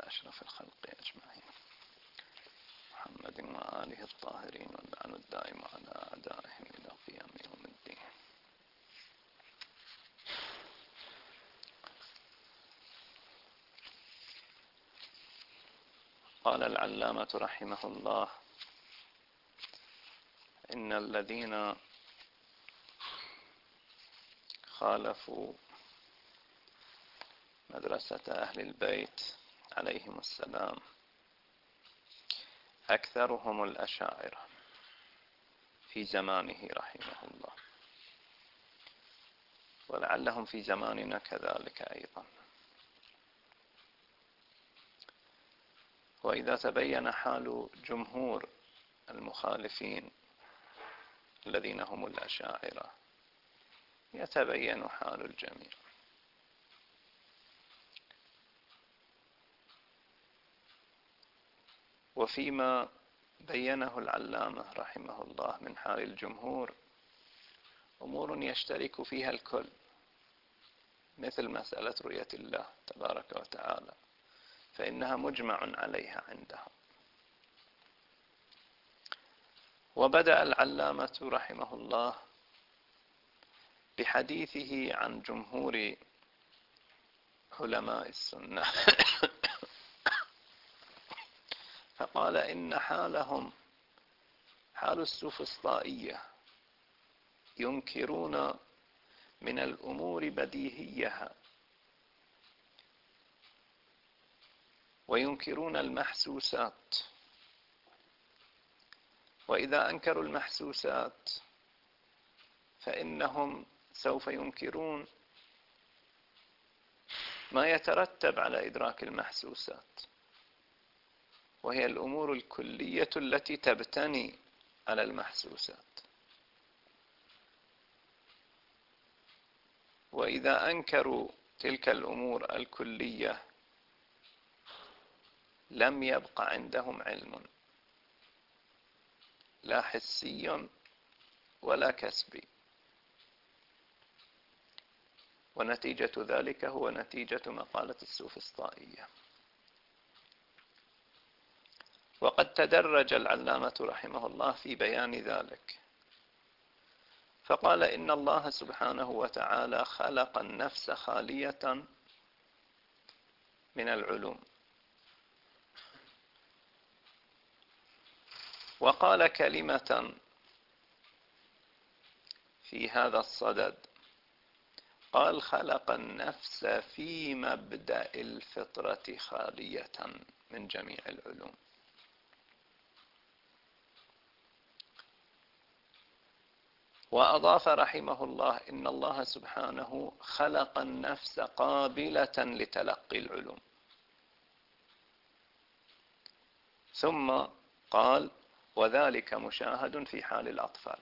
أشرف الخلق أجمعين محمد وآله الطاهرين واللعن الدائم على أعدائهم إلى قيام يوم الدين. قال العلامة رحمه الله: إن الذين خالفوا مدرسة أهل البيت عليهم السلام أكثرهم الأشاعرة في زمانه رحمه الله، ولعلهم في زماننا كذلك أيضا. وإذا تبين حال جمهور المخالفين الذين هم الأشاعرة يتبين حال الجميع. وفيما بينه العلامة رحمه الله من حال الجمهور أمور يشترك فيها الكل، مثل مسألة رؤية الله تبارك وتعالى، فإنها مجمع عليها عندهم. وبدأ العلامة رحمه الله بحديثه عن جمهور علماء السنة فقال: إن حالهم حال السفسطائية، ينكرون من الأمور بديهيها وينكرون المحسوسات، وإذا أنكروا المحسوسات فإنهم سوف ينكرون ما يترتب على إدراك المحسوسات، وهي الأمور الكلية التي تبتني على المحسوسات. وإذا أنكروا تلك الأمور الكلية لم يبق عندهم علم، لا حسي ولا كسبي، ونتيجة ذلك هو نتيجة مقالة السفسطائية. وقد تدرج العلامة رحمه الله في بيان ذلك، فقال: إن الله سبحانه وتعالى خلق النفس خالية من العلوم. وقال كلمة في هذا الصدد، قال: خلق النفس في مبدأ الفطرة خالية من جميع العلوم. وأضاف رحمه الله: إن الله سبحانه خلق النفس قابلة لتلقي العلوم. ثم قال: وذلك مشاهد في حال الأطفال.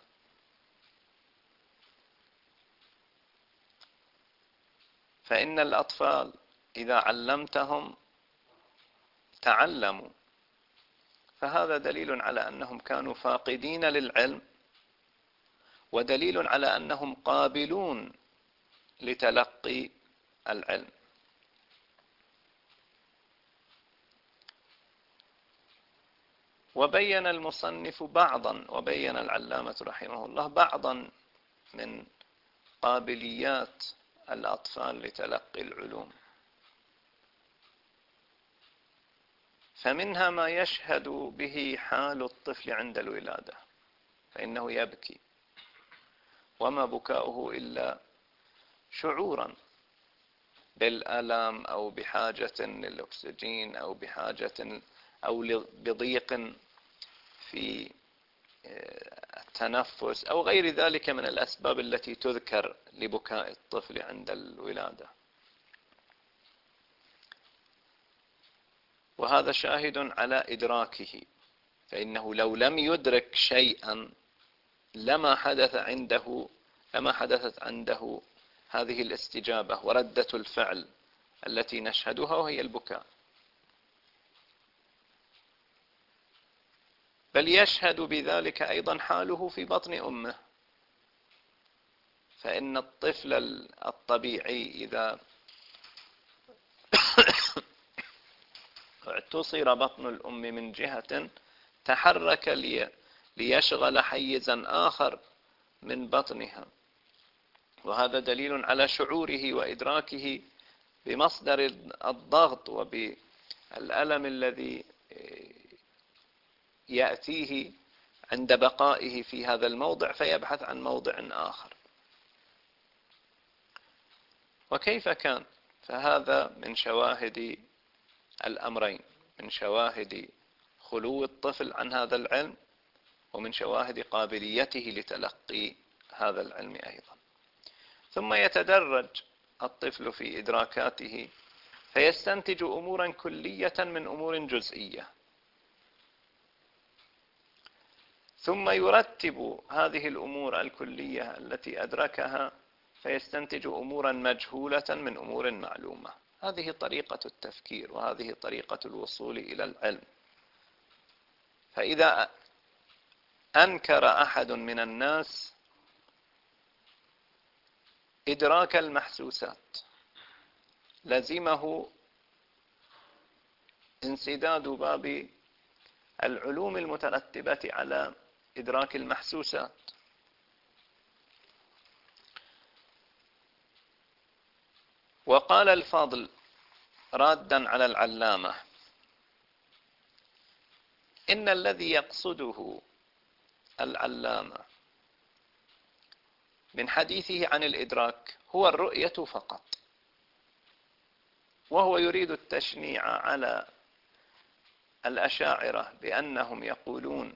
فإن الأطفال إذا علمتهم تعلموا، فهذا دليل على أنهم كانوا فاقدين للعلم، ودليل على أنهم قابلون لتلقي العلم. وبين المصنف بعضا، وبين العلامة رحمه الله بعضا من قابليات الأطفال لتلقي العلوم. فمنها ما يشهد به حال الطفل عند الولادة، فإنه يبكي، وما بكاؤه إلا شعورا بالألم أو بحاجة للأكسجين أو بحاجة أو بضيق في التنفس أو غير ذلك من الأسباب التي تذكر لبكاء الطفل عند الولادة. وهذا شاهد على إدراكه، فإنه لو لم يدرك شيئا لما حدثت عنده هذه الاستجابة وردة الفعل التي نشهدها، وهي البكاء. بل يشهد بذلك أيضا حاله في بطن أمه، فإن الطفل الطبيعي إذا اعتصر بطن الأم من جهة تحرك ليشغل حيزا آخر من بطنها، وهذا دليل على شعوره وإدراكه بمصدر الضغط وبالألم الذي يأتيه عند بقائه في هذا الموضع، فيبحث عن موضع آخر. وكيف كان؟ فهذا من شواهد الأمرين، من شواهد خلو الطفل عن هذا العلم، ومن شواهد قابليته لتلقي هذا العلم أيضا. ثم يتدرج الطفل في إدراكاته فيستنتج أمورا كلية من أمور جزئية، ثم يرتب هذه الأمور الكلية التي أدركها فيستنتج أمورا مجهولة من أمور معلومة. هذه طريقة التفكير، وهذه طريقة الوصول إلى العلم. فإذا أنكر أحد من الناس إدراك المحسوسات لزمه انسداد باب العلوم المترتبة على إدراك المحسوسات. وقال الفاضل رادا على العلامة: إن الذي يقصده العلامة من حديثه عن الإدراك هو الرؤية فقط، وهو يريد التشنيع على الأشاعرة بأنهم يقولون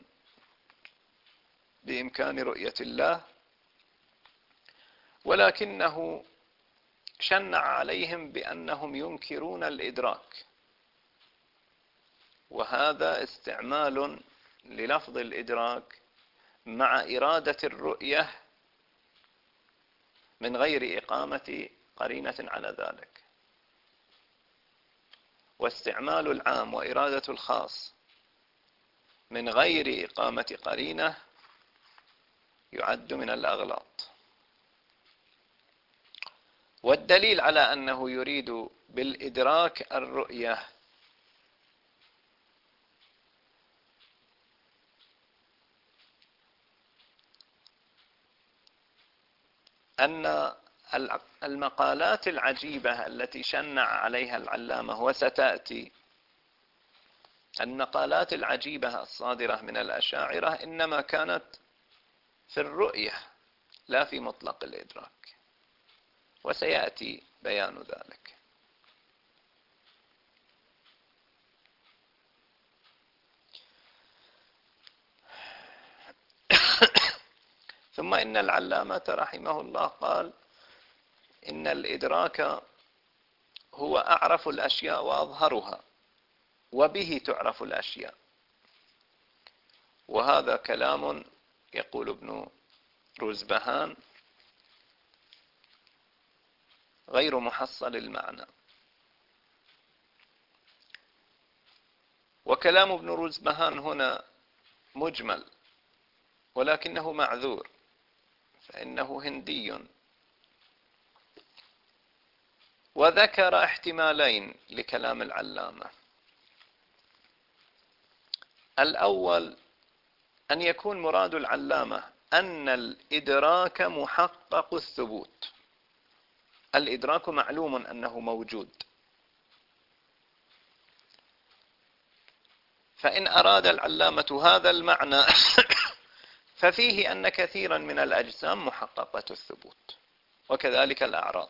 بإمكان رؤية الله، ولكنه شنع عليهم بأنهم ينكرون الإدراك، وهذا استعمال للفظ الإدراك مع إرادة الرؤية من غير إقامة قرينة على ذلك. واستعمال العام وإرادة الخاص من غير إقامة قرينة يعد من الأغلاط. والدليل على أنه يريد بالإدراك الرؤية أن المقالات العجيبة التي شنع عليها العلامة، وستأتي المقالات العجيبة الصادرة من الأشاعرة، إنما كانت في الرؤية لا في مطلق الإدراك، وسيأتي بيان ذلك. ثم إن العلامة رحمه الله قال: إن الإدراك هو أعرف الأشياء وأظهرها، وبه تعرف الأشياء. وهذا كلام يقول ابن روزبهان غير محصل المعنى. وكلام ابن روزبهان هنا مجمل، ولكنه معذور، فإنه هندي، وذكر احتمالين لكلام العلامة. الأول أن يكون مراد العلامة أن الإدراك محقق الثبوت، الإدراك معلوم أنه موجود، فإن أراد العلامة هذا المعنى ففيه أن كثيرا من الأجسام محققة الثبوت، وكذلك الأعراض،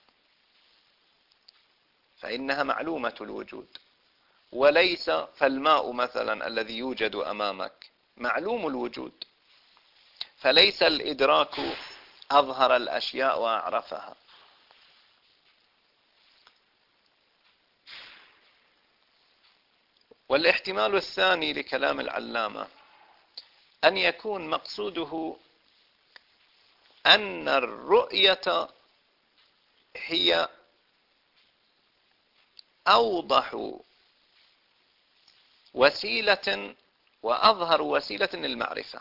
فإنها معلومة الوجود. وليس فالماء مثلا الذي يوجد أمامك معلوم الوجود، فليس الإدراك أظهر الأشياء وأعرفها. والاحتمال الثاني لكلام العلامة أن يكون مقصوده أن الرؤية هي أوضح وسيلة وأظهر وسيلة للمعرفة.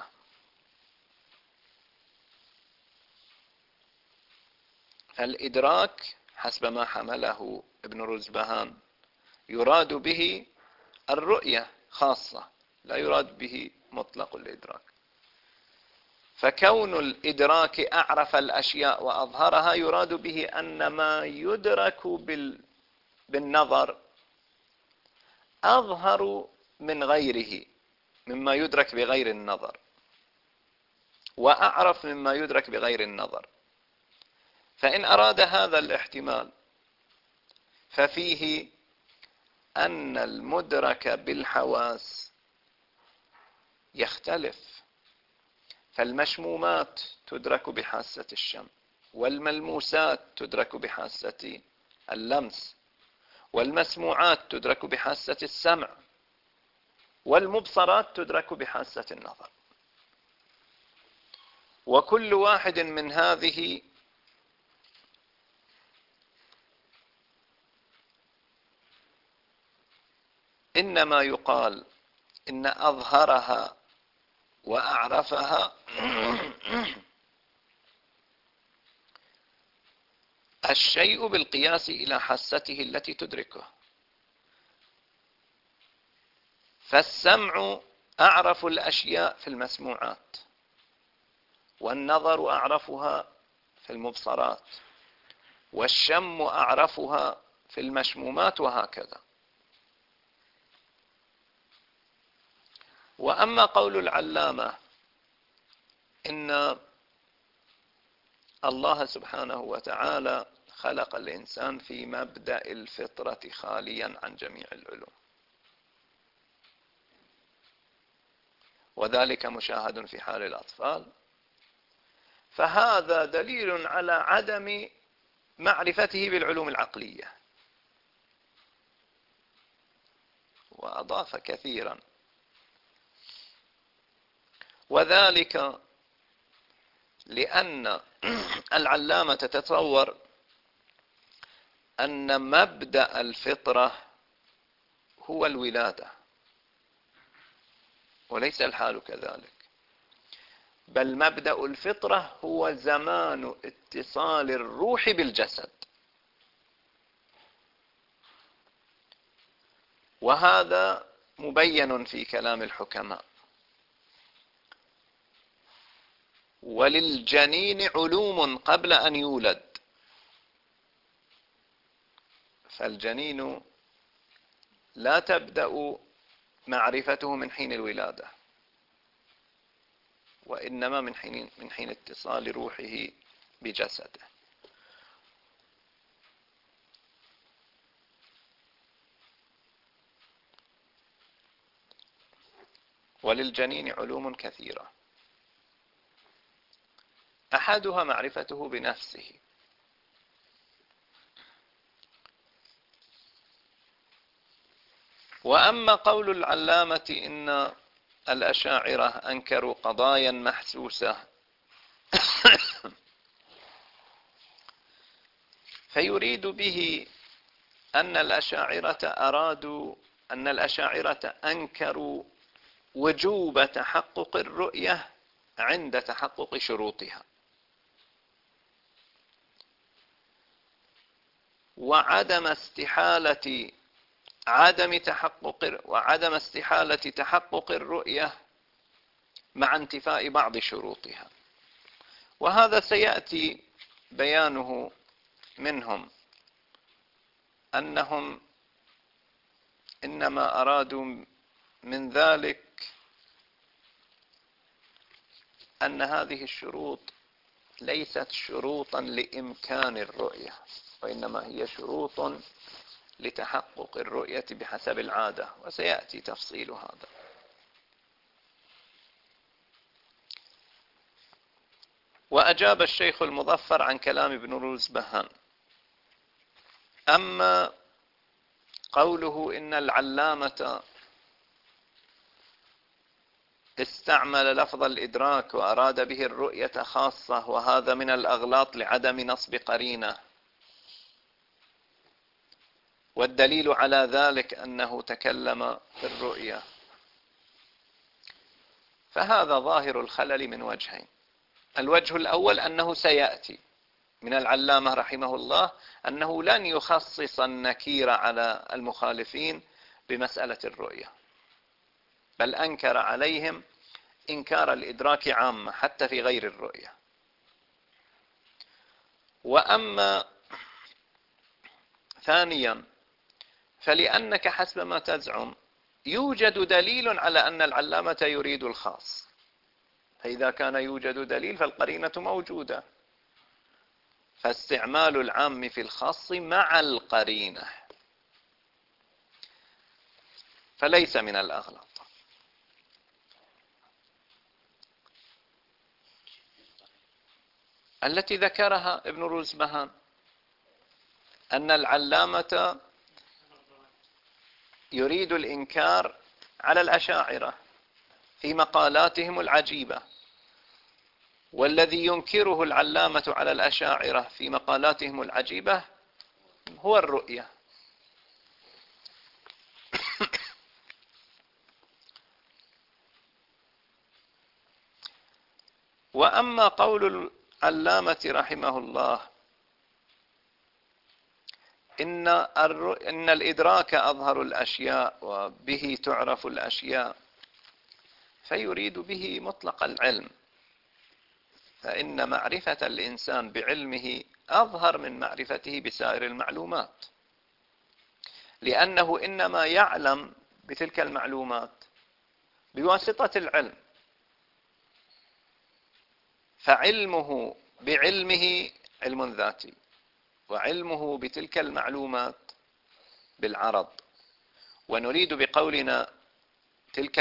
الإدراك حسب ما حمله ابن روزبهان يراد به الرؤية خاصة، لا يراد به مطلق الإدراك. فكون الإدراك أعرف الأشياء وأظهرها يراد به أن ما يدرك بالنظر أظهر من غيره، مما يدرك بغير النظر، وأعرف مما يدرك بغير النظر. فإن أراد هذا الاحتمال ففيه أن المدرك بالحواس يختلف، فالمشمومات تدرك بحاسة الشم، والملموسات تدرك بحاسة اللمس، والمسموعات تدرك بحاسة السمع، والمبصرات تدرك بحاسة النظر. وكل واحد من هذه إنما يقال إن أظهرها وأعرفها الشيء بالقياس إلى حاسته التي تدركه. فالسمع أعرف الأشياء في المسموعات، والنظر أعرفها في المبصرات، والشم أعرفها في المشمومات، وهكذا. وأما قول العلامة إن الله سبحانه وتعالى خلق الإنسان في مبدأ الفطرة خاليا عن جميع العلوم، وذلك مشاهد في حال الأطفال، فهذا دليل على عدم معرفته بالعلوم العقلية. وأضاف كثيرا، وذلك لأن العلامة تتصور أن مبدأ الفطرة هو الولادة، وليس الحال كذلك، بل مبدأ الفطرة هو زمان اتصال الروح بالجسد، وهذا مبين في كلام الحكماء. وللجنين علوم قبل أن يولد، فالجنين لا تبدأ معرفته من حين الولادة، وإنما من حين اتصال روحه بجسده. وللجنين علوم كثيرة، أحدها معرفته بنفسه، وأما قول العلامة إن الأشاعرة أنكروا قضايا محسوسة فيريد به أن الأشاعرة أنكروا وجوب تحقق الرؤية عند تحقق شروطها، وعدم استحالة تحقق الرؤية مع انتفاء بعض شروطها. وهذا سيأتي بيانه منهم، أنهم إنما أرادوا من ذلك أن هذه الشروط ليست شروطا لإمكان الرؤية، وإنما هي شروط لتحقق الرؤية بحسب العادة، وسيأتي تفصيل هذا. وأجاب الشيخ المظفر عن كلام ابن روزبهان. أما قوله إن العلامة استعمل لفظ الإدراك وأراد به الرؤية خاصة، وهذا من الأغلاط لعدم نصب قرينة، والدليل على ذلك أنه تكلم في الرؤية، فهذا ظاهر الخلل من وجهين. الوجه الأول أنه سيأتي من العلامة رحمه الله أنه لن يخصص النكير على المخالفين، بمسألة الرؤية، بل أنكر عليهم إنكار الإدراك عامة حتى في غير الرؤية. وأما ثانيا فلأنك حسب ما تزعم يوجد دليل على أن العلامة يريد الخاص، فإذا كان يوجد دليل فالقرينة موجودة، فاستعمال العام في الخاص مع القرينة فليس من الأغلط. التي ذكرها ابن روزبهان أن العلامة يريد الإنكار على الأشاعرة في مقالاتهم العجيبة، والذي ينكره العلامة على الأشاعرة في مقالاتهم العجيبة هو الرؤية. وأما قول العلامة رحمه الله إن الإدراك أظهر الأشياء وبه تعرف الأشياء، فيريد به مطلق العلم، فإن معرفة الإنسان بعلمه أظهر من معرفته بسائر المعلومات، لأنه إنما يعلم بتلك المعلومات بواسطة العلم، فعلمه بعلمه علم ذاتي، وعلمه بتلك المعلومات بالعرض. ونريد بقولنا تلك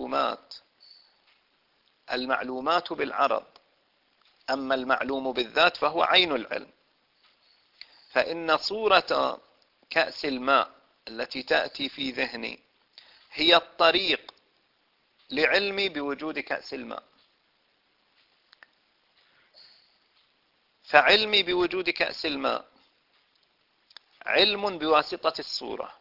المعلومات بالعرض، أما المعلوم بالذات فهو عين العلم. فإن صورة كأس الماء التي تأتي في ذهني هي الطريق لعلمي بوجود كأس الماء، فعلمي بوجود كأس الماء علم بواسطة الصورة.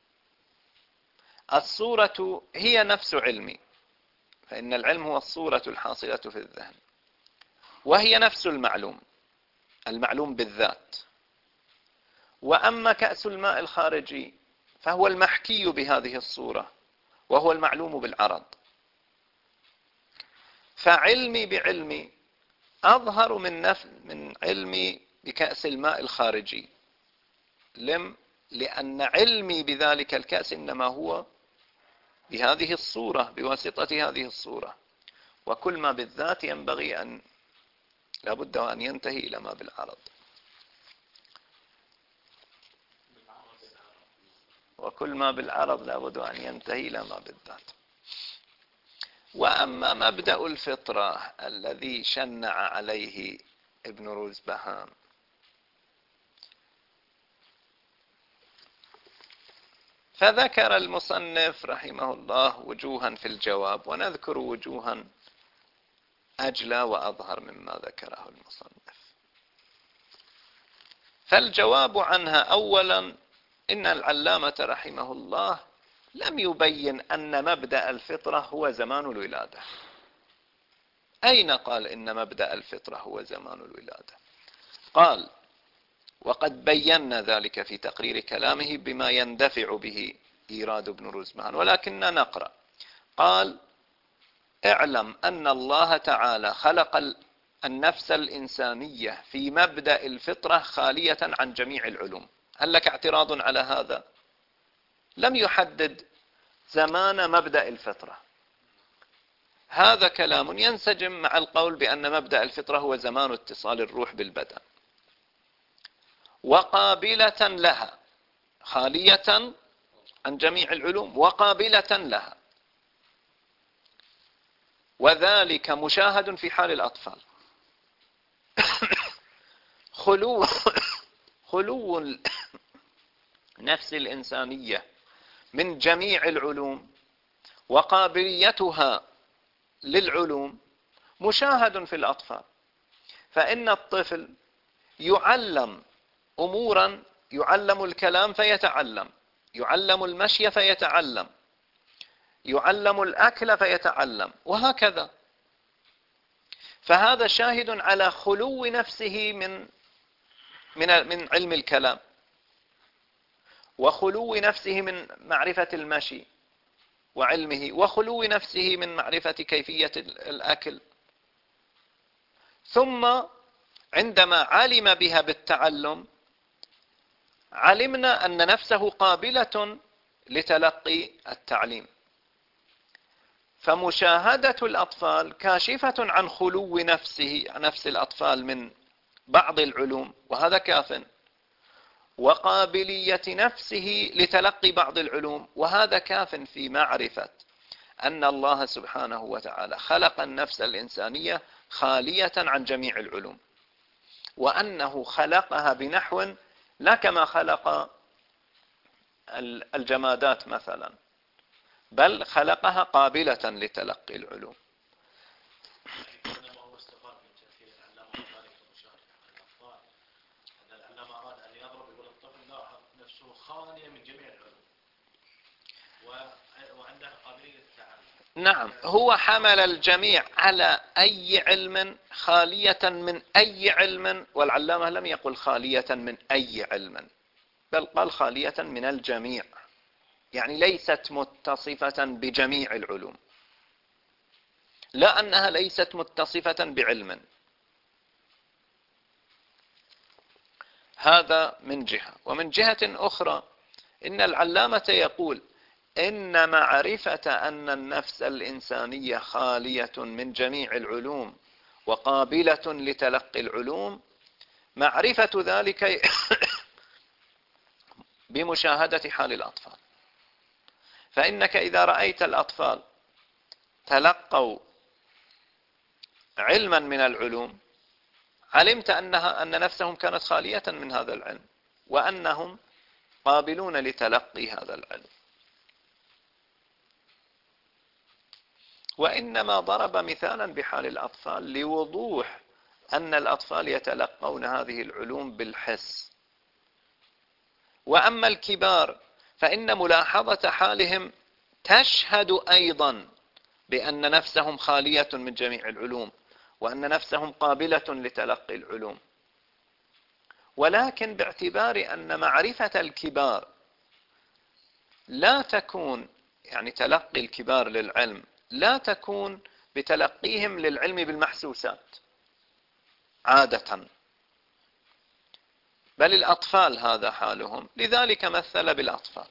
الصورة هي نفس علمي، فإن العلم هو الصورة الحاصلة في الذهن، وهي نفس المعلوم بالذات. وأما كأس الماء الخارجي فهو المحكي بهذه الصورة، وهو المعلوم بالعرض. فعلمي بعلمي أظهر من علمي بكأس الماء الخارجي، لأن علمي بذلك الكأس إنما هو بهذه الصورة، بواسطة هذه الصورة. وكل ما بالذات ينبغي أن لابد أن ينتهي إلى ما بالعرض، وكل ما بالعرض لابد أن ينتهي إلى ما بالذات. وأما مبدأ الفطرة الذي شنع عليه ابن روزبهان، فذكر المصنف رحمه الله وجوها في الجواب، ونذكر وجوها أجلى وأظهر مما ذكره المصنف. فالجواب عنها أولا إن العلامة رحمه الله لم يبين أن مبدأ الفطرة هو زمان الولادة. أين قال إن مبدأ الفطرة هو زمان الولادة؟ قال: وقد بينا ذلك في تقرير كلامه بما يندفع به إيراد ابن روزبهان، ولكننا نقرأ. قال: اعلم أن الله تعالى خلق النفس الإنسانية في مبدأ الفطرة خالية عن جميع العلوم. هل لك اعتراض على هذا؟ لم يحدد زمان مبدأ الفطرة. هذا كلام ينسجم مع القول بأن مبدأ الفطرة هو زمان اتصال الروح بالبدن، وقابلة لها، خالية عن جميع العلوم وقابلة لها، وذلك مشاهد في حال الأطفال. خلو نفس الإنسانية من جميع العلوم وقابليتها للعلوم مشاهد في الأطفال. فإن الطفل يعلم أمورا، يعلم الكلام فيتعلم، يعلم المشي فيتعلم، يعلم الأكل فيتعلم، وهكذا. فهذا شاهد على خلو نفسه من علم الكلام. وخلو نفسه من معرفة المشي وعلمه، وخلو نفسه من معرفة كيفية الأكل. ثم عندما علم بها بالتعلم علمنا أن نفسه قابلة لتلقي التعليم. فمشاهدة الأطفال كاشفة عن خلو نفس الأطفال من بعض العلوم، وهذا كاف، وقابلية نفسه لتلقي بعض العلوم، وهذا كاف في معرفة أن الله سبحانه وتعالى خلق النفس الإنسانية خالية عن جميع العلوم، وأنه خلقها بنحو لا كما خلق الجمادات مثلا، بل خلقها قابلة لتلقي العلوم. نعم، هو حمل الجميع على أي علم خالية من أي علم، والعلامة لم يقل خالية من أي علم، بل قال خالية من الجميع، يعني ليست متصفة بجميع العلوم، لا أنها ليست متصفة بعلم. هذا من جهة. ومن جهة أخرى إن العلامة يقول إن معرفة أن النفس الإنسانية خالية من جميع العلوم وقابلة لتلقي العلوم، معرفة ذلك بمشاهدة حال الأطفال. فإنك إذا رأيت الأطفال تلقوا علما من العلوم علمت أن نفسهم كانت خالية من هذا العلم، وأنهم قابلون لتلقي هذا العلم. وإنما ضرب مثالا بحال الأطفال لوضوح أن الأطفال يتلقون هذه العلوم بالحس. وأما الكبار فإن ملاحظة حالهم تشهد أيضا بأن نفسهم خالية من جميع العلوم، وأن نفسهم قابلة لتلقي العلوم، ولكن باعتبار أن معرفة الكبار لا تكون، يعني تلقي الكبار للعلم لا تكون بتلقيهم للعلم بالمحسوسات عادة، بل الأطفال هذا حالهم، لذلك مثل بالأطفال.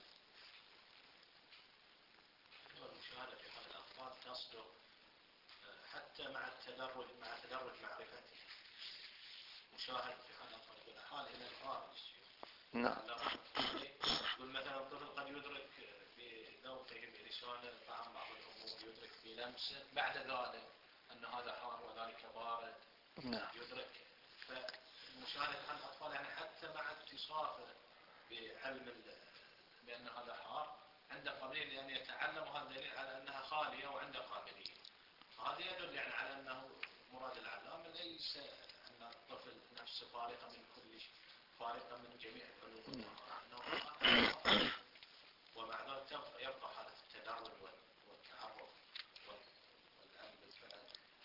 حتى مع التدرج معرفته مشاهد في حال الحال إلى الخارج. نعم. يقول مثلا الطفل قد يدرك بذوقه بلسانه طعم بعض الأمور، يدرك بلمسه، بعد ذلك أن هذا حار وذلك بارد. نعم. يدرك. فمشاهدة حال الأطفال يعني حتى مع اتصافه بعلم بأن هذا حار عنده قابلية لأن يتعلم، وهذا دليل على أنها خالية وعنده قابلية. هذا يدل يعني على أنه مراد العلامة ليس أن الطفل نفسه فارقة من كل شيء، فارقة من جميع العلوم، ومع ذلك يبقى هذا التدرج والتعرف والعلم بالفعل.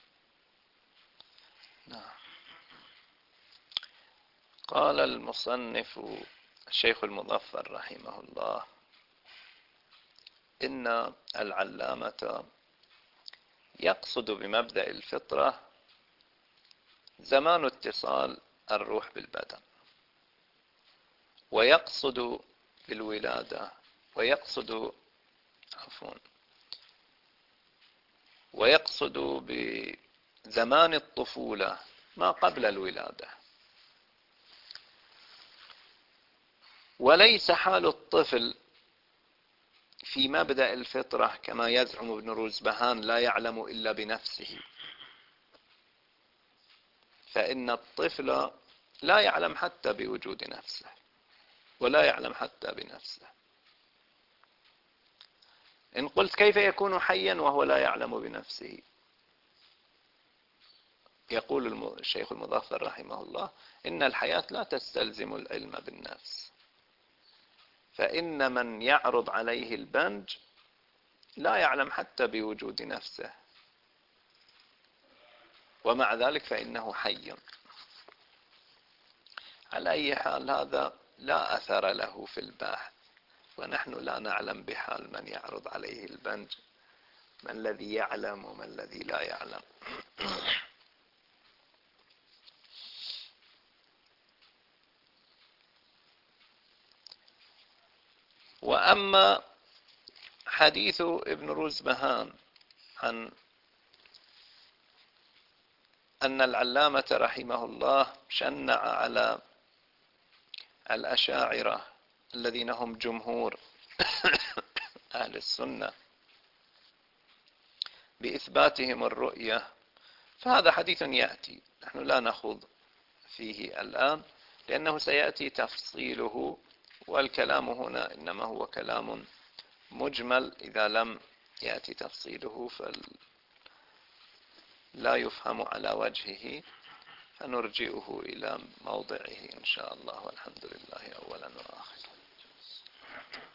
نعم. قال المصنف الشيخ المظفر رحمه الله إن العلامة يقصد بمبدأ الفطرة زمان اتصال الروح بالبدن، ويقصد بالولادة، ويقصد بزمان الطفولة ما قبل الولادة. وليس حال الطفل في مبدأ الفطرة كما يزعم ابن روزبهان لا يعلم إلا بنفسه، فإن الطفل لا يعلم حتى بوجود نفسه، ولا يعلم حتى بنفسه. إن قلت كيف يكون حيا وهو لا يعلم بنفسه؟ يقول الشيخ المظفر رحمه الله إن الحياة لا تستلزم العلم بالنفس، فإن من يعرض عليه البنج لا يعلم حتى بوجود نفسه، ومع ذلك فإنه حي. على أي حال هذا لا أثر له في البحث، ونحن لا نعلم بحال من يعرض عليه البنج ما الذي يعلم وما الذي لا يعلم. وأما حديث ابن روزبهان عن أن العلامة رحمه الله شنع على الأشاعرة الذين هم جمهور أهل السنة بإثباتهم الرؤية، فهذا حديث يأتي، نحن لا نخوض فيه الآن لأنه سيأتي تفصيله، والكلام هنا إنما هو كلام مجمل، إذا لم يأتي تفصيله فلا يفهم على وجهه، فنرجئه إلى موضعه إن شاء الله، والحمد لله أولا وآخرا.